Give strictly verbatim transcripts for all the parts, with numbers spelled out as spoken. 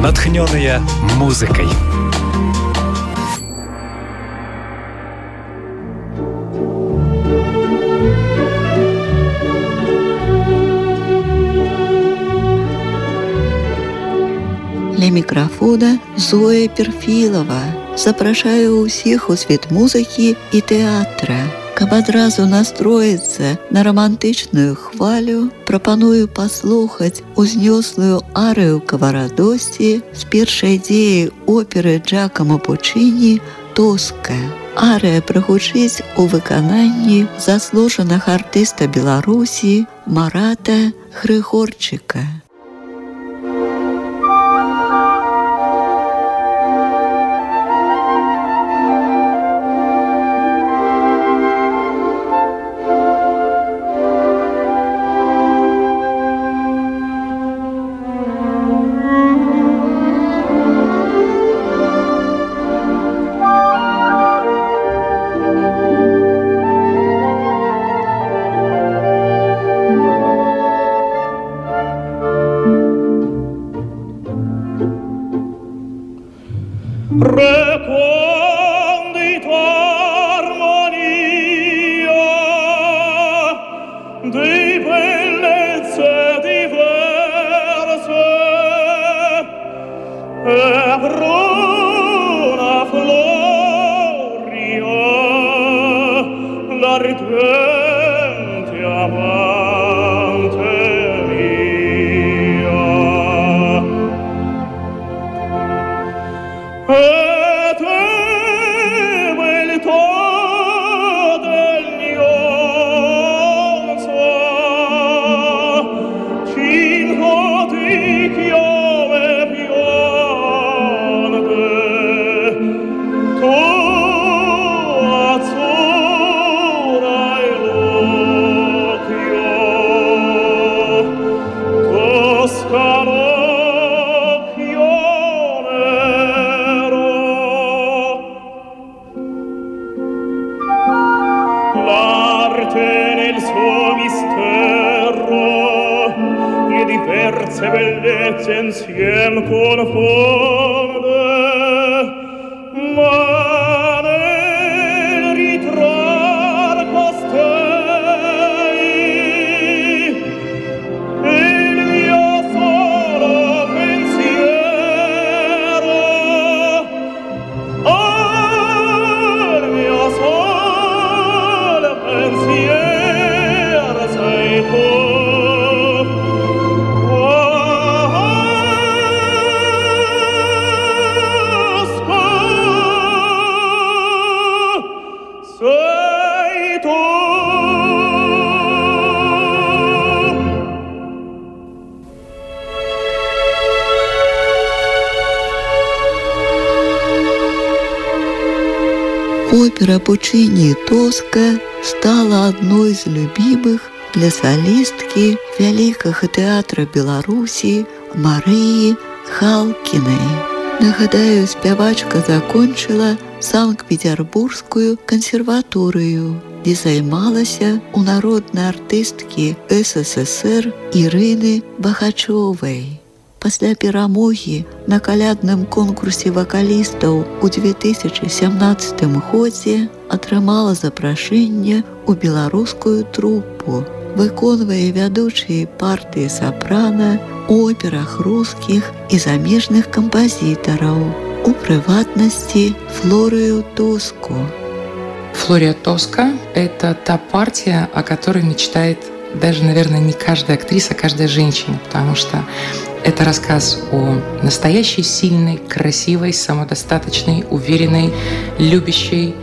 натхненные музыкой. Для мікрафона Зоя Перфілова. Запрашаю ўсіх у свет музыкі і тэатра. Каб адразу настроіцца на романтычную хвалю, прапаную паслухаць узнёслую арыю Каварадосі з першай дзеі оперы Джакомо Пучіні «Тоска». Арыя прагучыць у выкананні заслужанага артыста Беларусі Марата Грыгорчыка. Опера Пучіні «Тоска» стала одной из любимых для солистки Великого театра Беларуси Марии Халкиной. Нагадаю, спявачка закончила Санкт-Петербургскую консерваторию, где займалася у народной артистки СССР Ирины Бахачевой. Пасля перамогі на калядным конкурсе вакалістаў у две тысячи семнадцатым годзе атрымала запрашэнне ў беларускую труппу, выконвае вядучыя партыі сапрана ў операх рускіх і замежных кампазітараў, у прыватнасці Флорию Тоску. Флория Тоска — это та партия, о которой мечтает даже, наверное, не каждая актриса, а каждая женщина, потому что это рассказ о настоящей, сильной, красивой, самодостаточной, уверенной, любящей,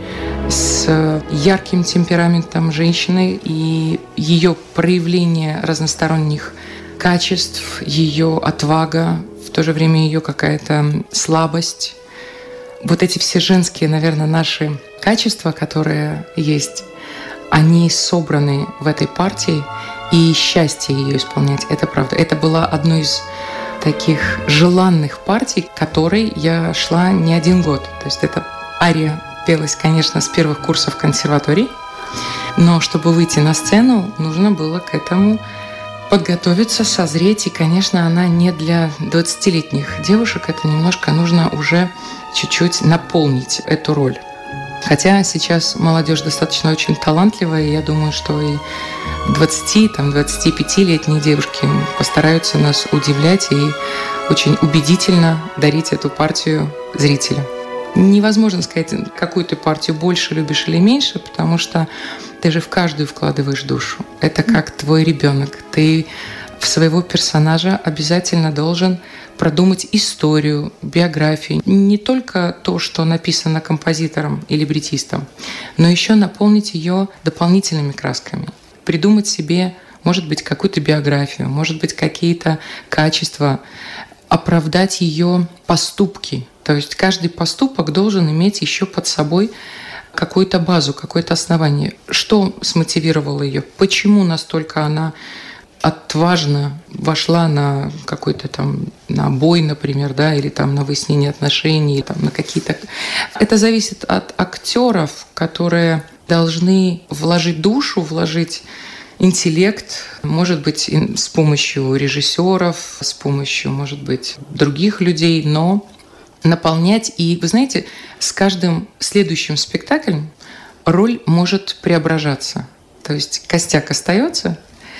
с ярким темпераментом женщины, и ее проявление разносторонних качеств, ее отвага, в то же время ее какая-то слабость. Вот эти все женские, наверное, наши качества, которые есть, они собраны в этой партии, и счастье ее исполнять, это правда. Это была одной из таких желанных партий, к которой я шла не один год. То есть эта ария пелась, конечно, с первых курсов консерватории, но чтобы выйти на сцену, нужно было к этому подготовиться, созреть. И, конечно, она не для двадцатилетних девушек. Это немножко нужно уже чуть-чуть наполнить эту роль. Хотя сейчас молодежь достаточно очень талантливая, и я думаю, что и двадцати, там, двадцатипятилетние девушки постараются нас удивлять и очень убедительно дарить эту партию зрителю. Невозможно сказать, какую ты партию больше любишь или меньше, потому что ты же в каждую вкладываешь душу. Это как твой ребенок. Ты в своего персонажа обязательно должен продумать историю, биографию. Не только то, что написано композитором или либретистом, но еще наполнить ее дополнительными красками. Придумать себе, может быть, какую-то биографию, может быть, какие-то качества, оправдать ее поступки. То есть каждый поступок должен иметь еще под собой какую-то базу, какое-то основание. Что смотивировало ее? Почему настолько она отважно вошла на какой-то там на бой, например, да, или там на выяснение отношений, там, на какие-то... Это зависит от актеров, которые должны вложить душу, вложить интеллект, может быть, с помощью режиссеров, с помощью, может быть, других людей, но наполнять. И, вы знаете, с каждым следующим спектаклем роль может преображаться. То есть костяк остается,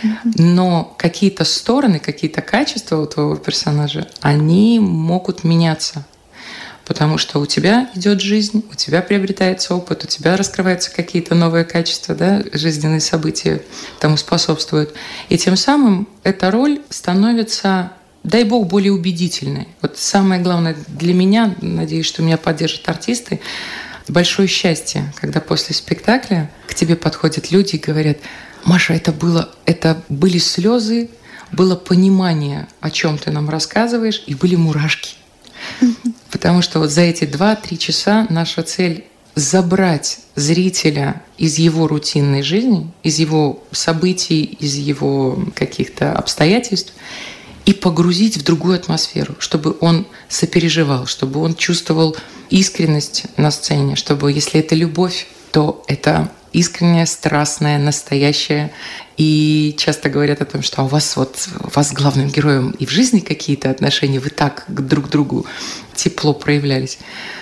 но какие-то стороны, какие-то качества у твоего персонажа, они могут меняться. Потому что у тебя идет жизнь, у тебя приобретается опыт, у тебя раскрываются какие-то новые качества, да, жизненные события тому способствуют. И тем самым эта роль становится, дай бог, более убедительной. Вот самое главное для меня, надеюсь, что меня поддержат артисты, большое счастье, когда после спектакля к тебе подходят люди и говорят: Маша, это было, это были слезы, было понимание, о чем ты нам рассказываешь, и были мурашки. Потому что вот за эти два-три часа наша цель — забрать зрителя из его рутинной жизни, из его событий, из его каких-то обстоятельств и погрузить в другую атмосферу, чтобы он сопереживал, чтобы он чувствовал искренность на сцене, чтобы, если это любовь, то это искренняя, страстная, настоящая. И часто говорят о том, что у вас вот у вас с главным героем и в жизни какие-то отношения, вы так друг к другу тепло проявлялись.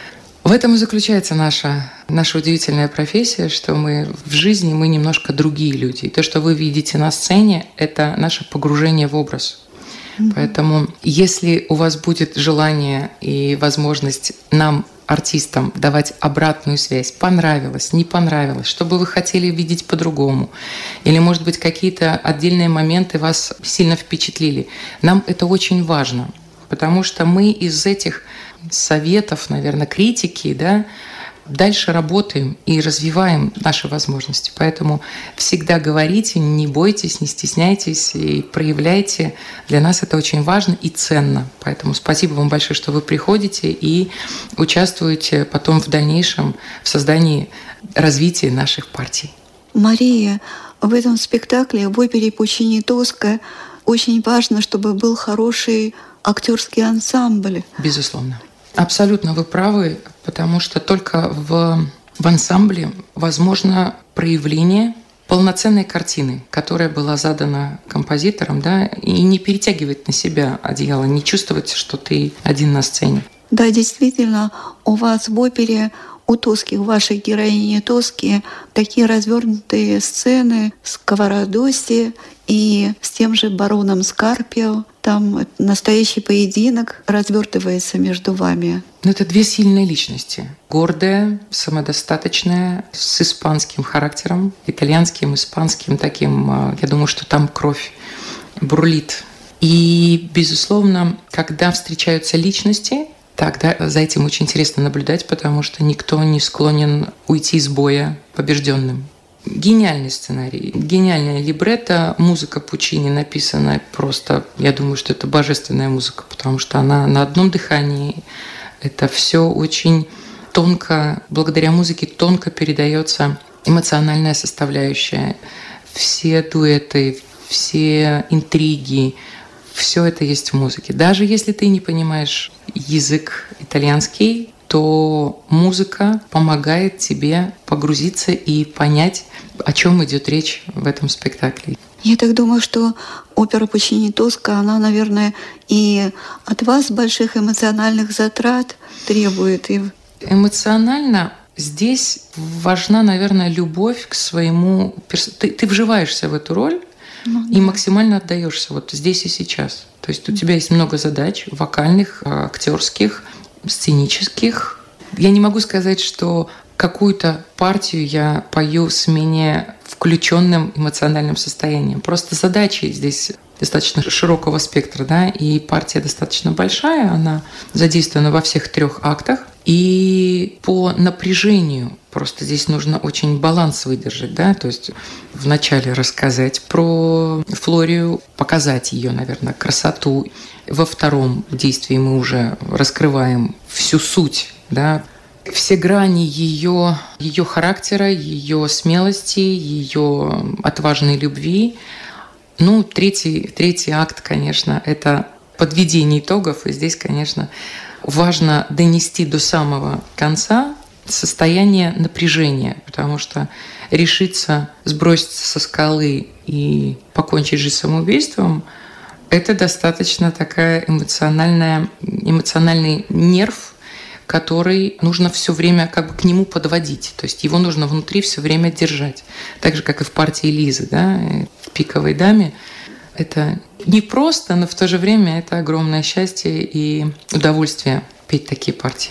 В этом и заключается наша, наша удивительная профессия, что мы в жизни мы немножко другие люди. И то, что вы видите на сцене, это наше погружение в образ. Mm-hmm. Поэтому если у вас будет желание и возможность нам, артистам, давать обратную связь, понравилось, не понравилось, что бы вы хотели видеть по-другому, или, может быть, какие-то отдельные моменты вас сильно впечатлили, нам это очень важно, потому что мы из этих советов, наверное, критики, да, дальше работаем и развиваем наши возможности. Поэтому всегда говорите, не бойтесь, не стесняйтесь и проявляйте. Для нас это очень важно и ценно. Поэтому спасибо вам большое, что вы приходите и участвуете потом в дальнейшем в создании, развитии наших партий. Мария, в этом спектакле, в опере Пучини «Тоска» очень важно, чтобы был хороший актерский ансамбль. Безусловно. Абсолютно вы правы, потому что только в, в ансамбле возможно проявление полноценной картины, которая была задана композитором, да, и не перетягивать на себя одеяло, не чувствовать, что ты один на сцене. Да, действительно, у вас в опере, у Тоски, у вашей героини Тоски такие развернутые сцены с Каварадоси и с тем же бароном Скарпио. Там настоящий поединок развертывается между вами. Но это две сильные личности. Гордая, самодостаточная, с испанским характером, итальянским, испанским таким. Я думаю, что там кровь бурлит. И, безусловно, когда встречаются личности, тогда за этим очень интересно наблюдать, потому что никто не склонен уйти с боя побежденным. Гениальный сценарий, гениальная либретто, музыка Пучини написана просто, я думаю, что это божественная музыка, потому что она на одном дыхании, это все очень тонко, благодаря музыке тонко передается эмоциональная составляющая, все дуэты, все интриги, все это есть в музыке. Даже если ты не понимаешь язык итальянский, то музыка помогает тебе погрузиться и понять, о чем идет речь в этом спектакле. Я так думаю, что опера Пуччини «Тоска», она, наверное, и от вас больших эмоциональных затрат требует. И... Эмоционально здесь важна, наверное, любовь к своему... Ты, ты вживаешься в эту роль, ну, и да. максимально отдаешься вот здесь и сейчас. То есть у тебя есть много задач вокальных, актерских, сценических. Я не могу сказать, что какую-то партию я пою с менее включенным эмоциональным состоянием. Просто задачи здесь достаточно широкого спектра, да, и партия достаточно большая, она задействована во всех трех актах. И по напряжению просто здесь нужно очень баланс выдержать, да, то есть вначале рассказать про Флорию, показать ее, наверное, красоту. Во втором действии мы уже раскрываем всю суть, да, все грани ее, ее характера, ее смелости, ее отважной любви. Ну, третий, третий акт, конечно, это подведение итогов. И здесь, конечно, важно донести до самого конца состояние напряжения, потому что решиться сброситься со скалы и покончить жизнь самоубийством – это достаточно такая эмоциональная, эмоциональный нерв, который нужно все время как бы к нему подводить. То есть его нужно внутри все время держать. Так же, как и в партии Лизы, да, в «Пиковой даме». Это не просто, но в то же время это огромное счастье и удовольствие петь такие партии.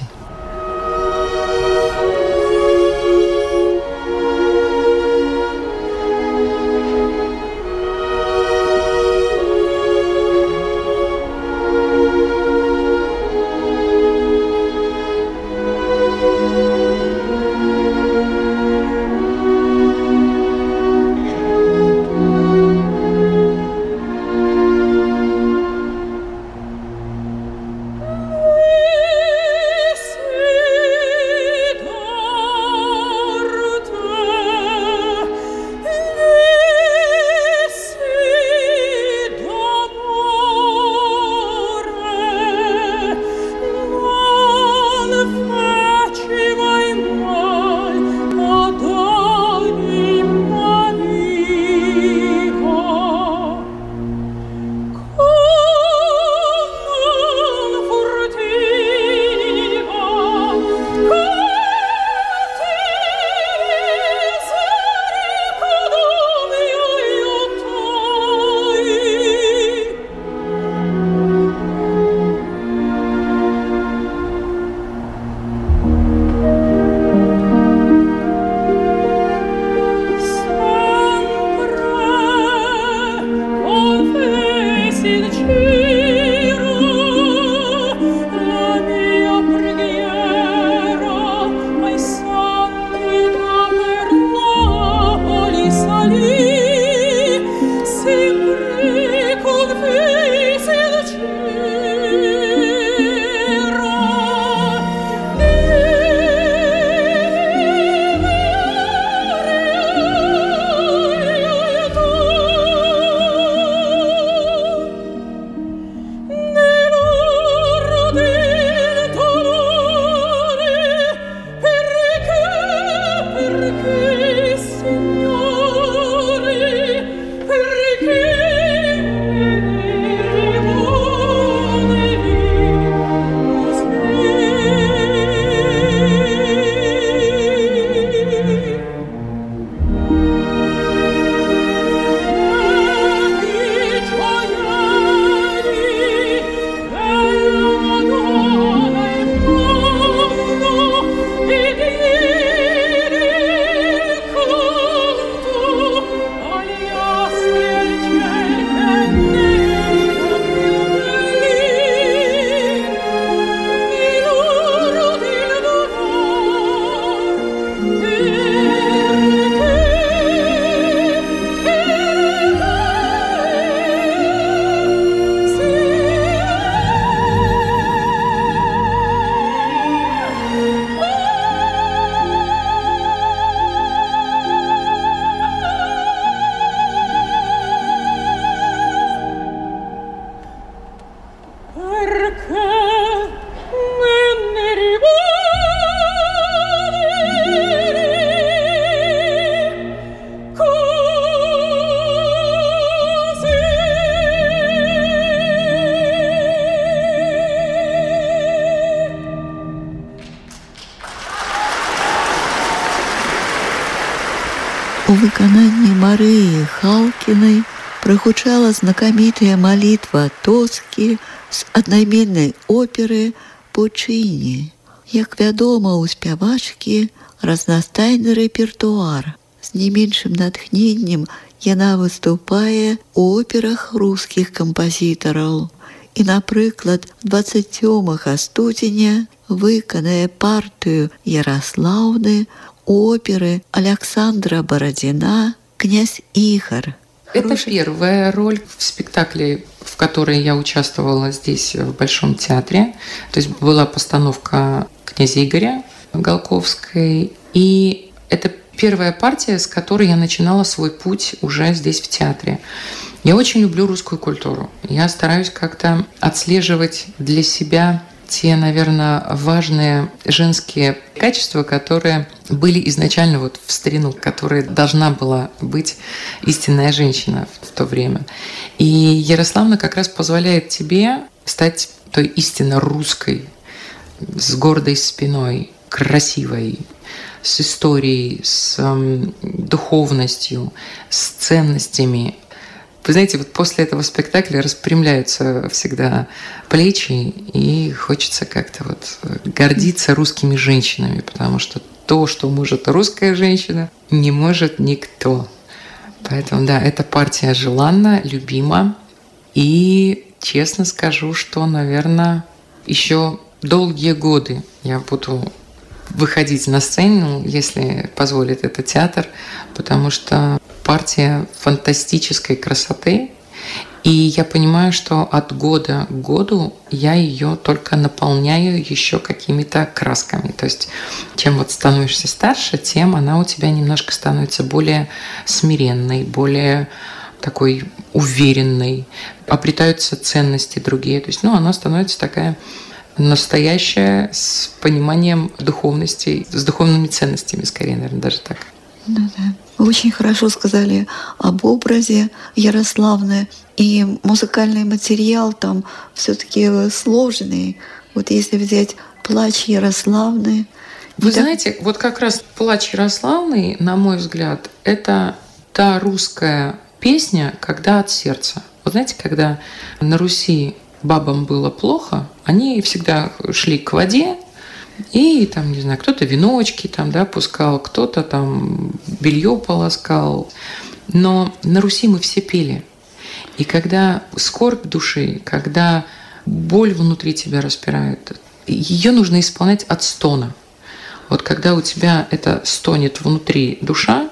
У выкананні Марыі Халкінай прагучала знакамітая малітва Тоскі з аднайменнай оперы Пучыні. Як вядома, у спявачкі разнастайны рэпертуар. З не меншым натхненнем яна выступае ў операх рускіх кампазітараў. І, напрыклад, дваццаць сёмага студзеня выканае партыю Ярослаўны у оперы Александра Бородина «Князь Игорь». Это первая роль в спектакле, в которой я участвовала здесь, в Большом театре. То есть была постановка «Князя Игоря» Голковской. И это первая партия, с которой я начинала свой путь уже здесь, в театре. Я очень люблю русскую культуру. Я стараюсь как-то отслеживать для себя те, наверное, важные женские качества, которые были изначально вот в старину, которые должна была быть истинная женщина в то время. И Ярославна как раз позволяет тебе стать той истинно русской, с гордой спиной, красивой, с историей, с эм, духовностью, с ценностями. Вы знаете, вот после этого спектакля распрямляются всегда плечи, и хочется как-то вот гордиться русскими женщинами, потому что то, что может русская женщина, не может никто. Поэтому, да, эта партия желанна, любима. И честно скажу, что, наверное, еще долгие годы я буду выходить на сцену, если позволит это театр, потому что партия фантастической красоты, и я понимаю, что от года к году я ее только наполняю еще какими-то красками. То есть чем вот становишься старше, тем она у тебя немножко становится более смиренной, более такой уверенной, обретаются ценности другие. То есть, ну, она становится такая настоящая, с пониманием духовности, с духовными ценностями, скорее, наверное, даже так. Да, да. Вы очень хорошо сказали об образе Ярославны, и музыкальный материал там все-таки сложный. Вот если взять «Плач Ярославны». Вы так... знаете, вот как раз «Плач Ярославны», на мой взгляд, это та русская песня, когда от сердца. Вот знаете, когда на Руси бабам было плохо, они всегда шли к воде, и там, не знаю, кто-то веночки там, да, пускал, кто-то там белье полоскал. Но на Руси мы все пели. И когда скорбь души, когда боль внутри тебя распирает, ее нужно исполнять от стона. Вот когда у тебя это стонет внутри душа,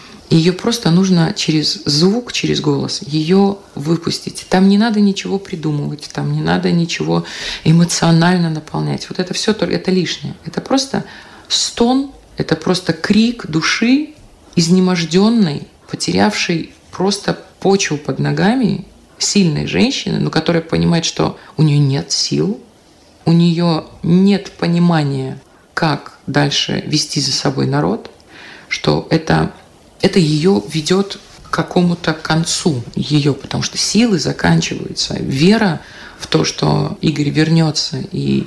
ее просто нужно через звук, через голос ее выпустить. Там не надо ничего придумывать, там не надо ничего эмоционально наполнять. Вот это все это лишнее. Это просто стон, это просто крик души, изнеможденной, потерявшей просто почву под ногами, сильной женщины, но которая понимает, что у нее нет сил, у нее нет понимания, как дальше вести за собой народ, что это Это ее ведет к какому-то концу ее, потому что силы заканчиваются. Вера в то, что Игорь вернется и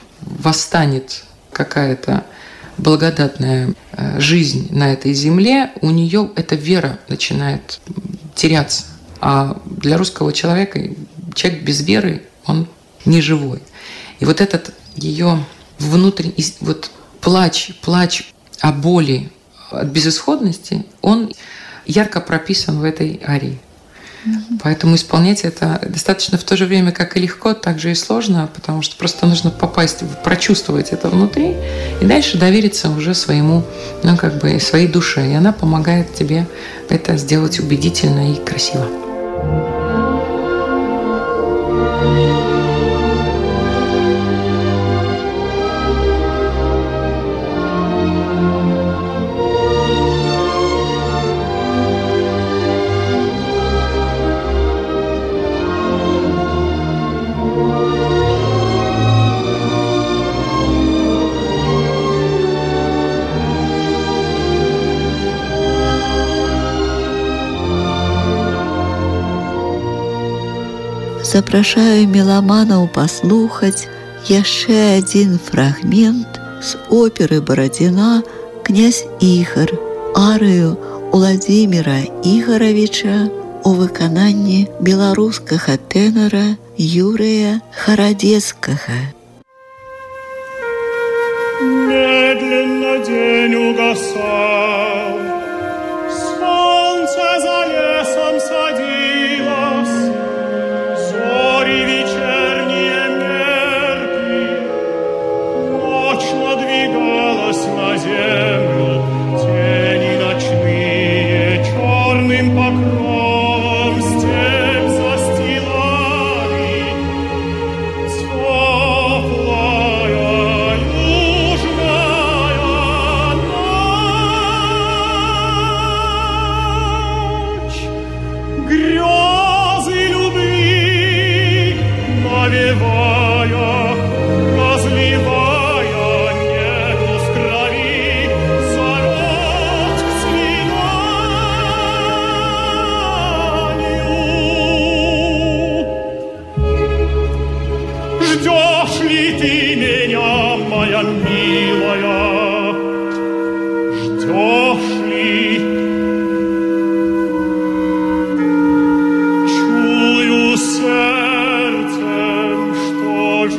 восстанет какая-то благодатная жизнь на этой земле, у нее эта вера начинает теряться. А для русского человека человек без веры, он не живой. И вот этот ее внутренний вот плач, плач о боли, от безысходности, он ярко прописан в этой арии. Mm-hmm. Поэтому исполнять это достаточно в то же время, как и легко, так же и сложно, потому что просто нужно попасть, прочувствовать это внутри и дальше довериться уже своему, ну, как бы, своей душе. И она помогает тебе это сделать убедительно и красиво. Запрашаю меламанаў паслухаць яшчэ адзін фрагмент з оперы Барадзіна «Князь Ігор», арыю Уладзіміра Ігоравіча у выкананні беларускага тэнара Юрыя Харадзецкага. Медленно день угасал, солнце за лесом садилось, зори вечерние меркли, ночь надвигалась на землю, тени ночные черным покровом степь застилали. Теплая южная ночь, грезы любви навевая, разливая негу в крови, зовет к свиданию. Ждешь ли ты меня, моя милая? Ждешь ли? Чую сердцем, что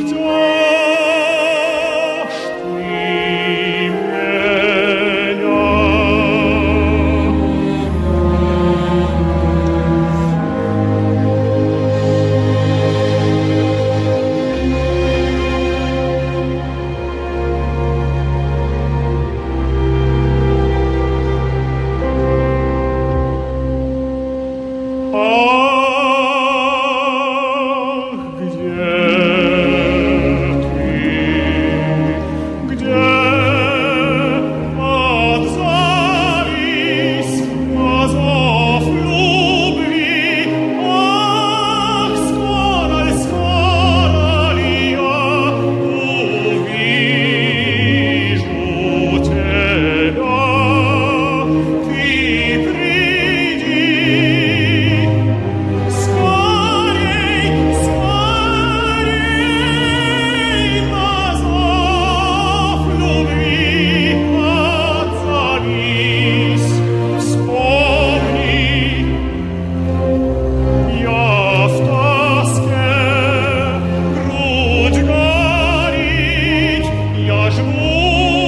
ждешь ты меня. Ах, где ты, где отзовись на зов любви? Ах, скоро ли, скоро ли я увижу тебя? Ты приди. Скорей, скорей на зов любви отзовись, вспомни, я в тоске, грудь горит, я жгу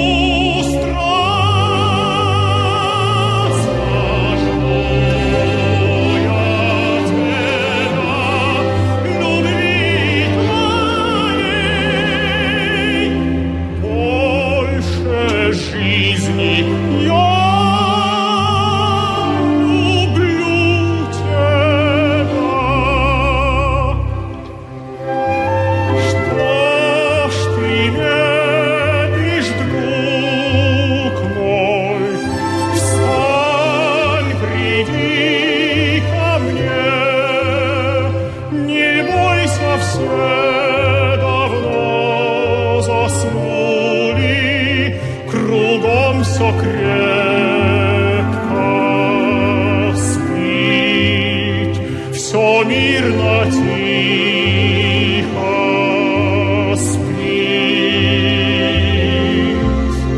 страстно, жгу я тебя, любви твоей, больше жизни я люблю тебя. Что ж ты медлишь, друг мой? Встань, приди ко мне, не бойся, все давно заснули, кругом все крепко спит, все мирно, тихо спит.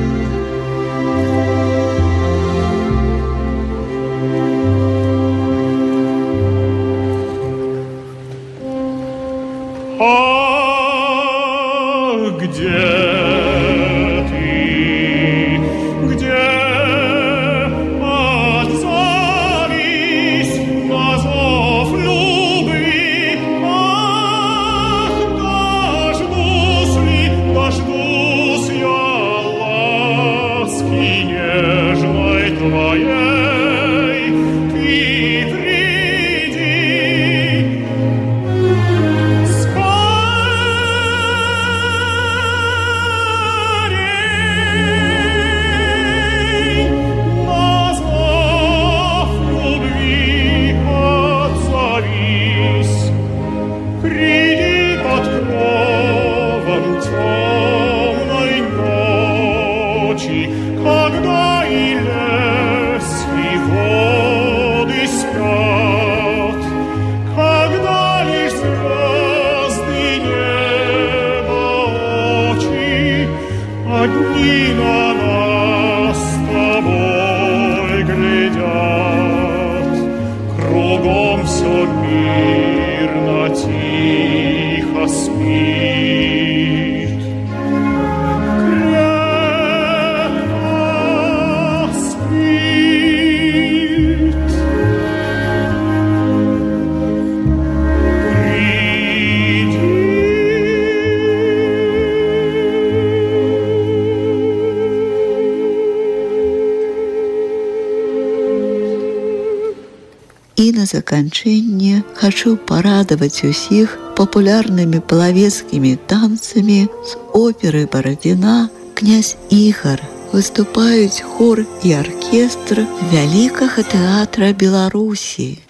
Ах, где ты, где отзовись на зов любви? Ах, дождусь ли, дождусь я ласки нежной твоей, ты приди. Скорей, И на заканчэнне хочу порадовать усіх популярными половецкими танцами с оперы Бородина «Князь Ігор». Выступаюць хор и оркестр Вялікага тэатра Беларусі.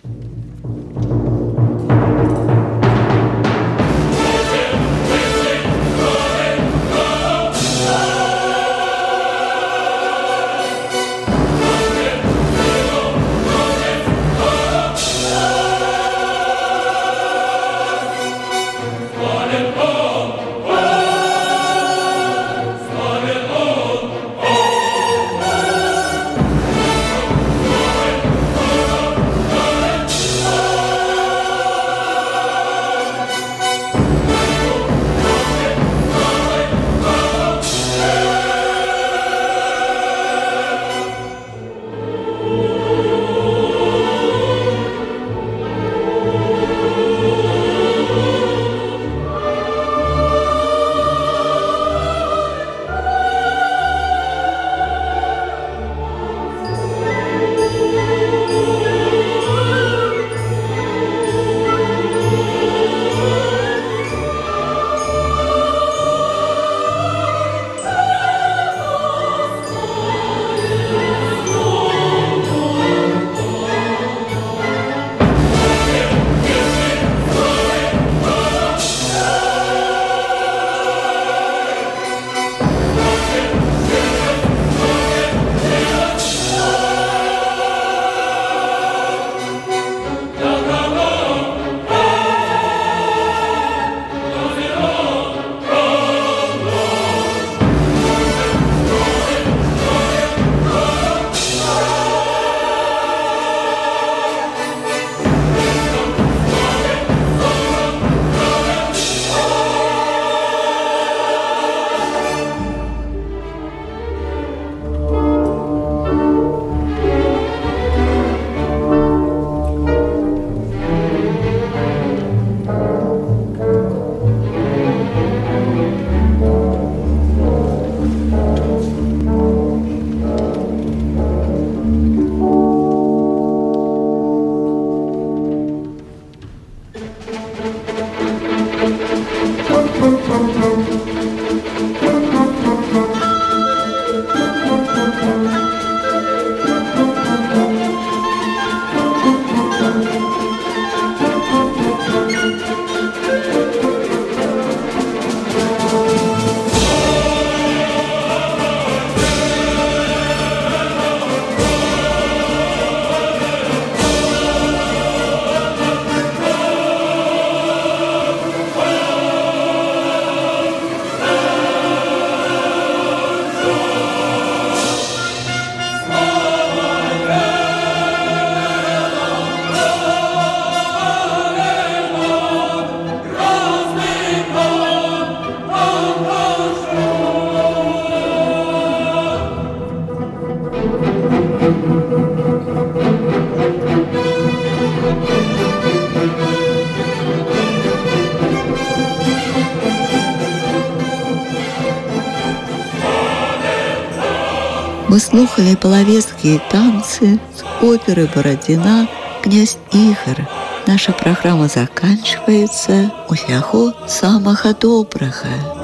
Мы слухали половецкие танцы с оперы Бородина «Князь Ігор». Наша программа заканчивается. Усяго самага добрага.